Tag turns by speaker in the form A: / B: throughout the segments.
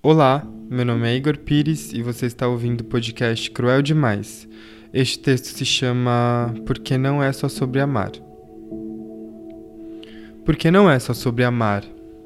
A: Olá, meu nome é Igor Pires e você está ouvindo o podcast Cruel Demais. Este texto se chama Porque não é só sobre amar. Porque não é só sobre amar.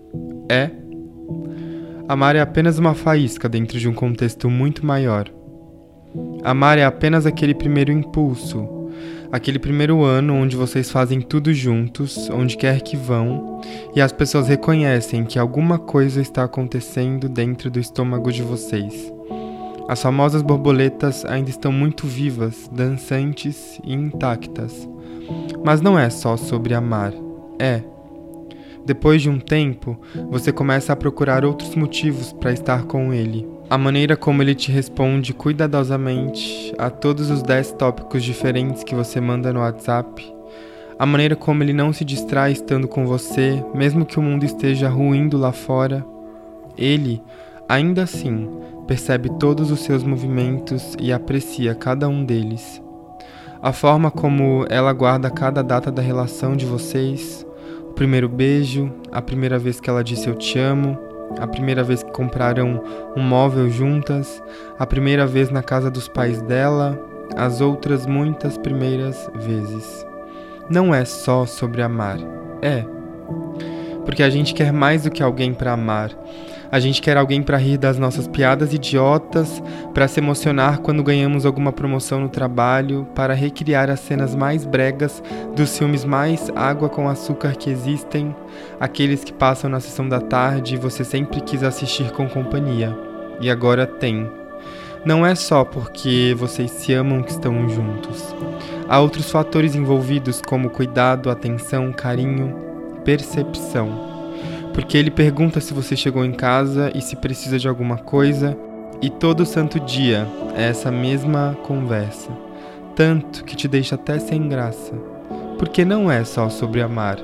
A: Amar é apenas uma faísca dentro de um contexto muito maior. Amar é apenas aquele primeiro impulso, aquele primeiro ano onde vocês fazem tudo juntos, onde quer que vão, e as pessoas reconhecem que alguma coisa está acontecendo dentro do estômago de vocês. As famosas borboletas ainda estão muito vivas, dançantes e intactas. Mas não é só sobre amar, Depois de um tempo, você começa a procurar outros motivos para estar com ele. A maneira como ele te responde cuidadosamente a todos os 10 tópicos diferentes que você manda no WhatsApp. A maneira como ele não se distrai estando com você, mesmo que o mundo esteja ruindo lá fora. Ele, ainda assim, percebe todos os seus movimentos e aprecia cada um deles. A forma como ela guarda cada data da relação de vocês, o primeiro beijo, a primeira vez que ela disse eu te amo, a primeira vez que compraram um móvel juntas, a primeira vez na casa dos pais dela, as outras muitas primeiras vezes. Não é só sobre amar, porque a gente quer mais do que alguém para amar. A gente quer alguém para rir das nossas piadas idiotas, para se emocionar quando ganhamos alguma promoção no trabalho, para recriar as cenas mais bregas dos filmes mais água com açúcar que existem, aqueles que passam na sessão da tarde e você sempre quis assistir com companhia. E agora tem. Não é só porque vocês se amam que estão juntos. Há outros fatores envolvidos como cuidado, atenção, carinho, percepção. Porque ele pergunta se você chegou em casa e se precisa de alguma coisa, e todo santo dia é essa mesma conversa, tanto que te deixa até sem graça. Porque não é só sobre amar,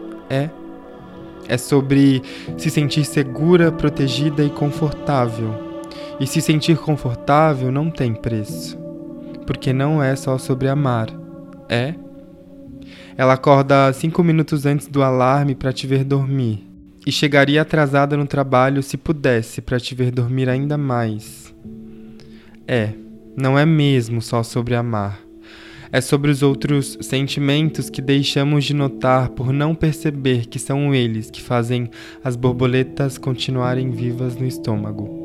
A: é sobre se sentir segura, protegida e confortável. E se sentir confortável não tem preço, porque não é só sobre amar, Ela acorda 5 minutos antes do alarme para te ver dormir. E chegaria atrasada no trabalho se pudesse para te ver dormir ainda mais. Não é mesmo só sobre amar. É sobre os outros sentimentos que deixamos de notar por não perceber que são eles que fazem as borboletas continuarem vivas no estômago.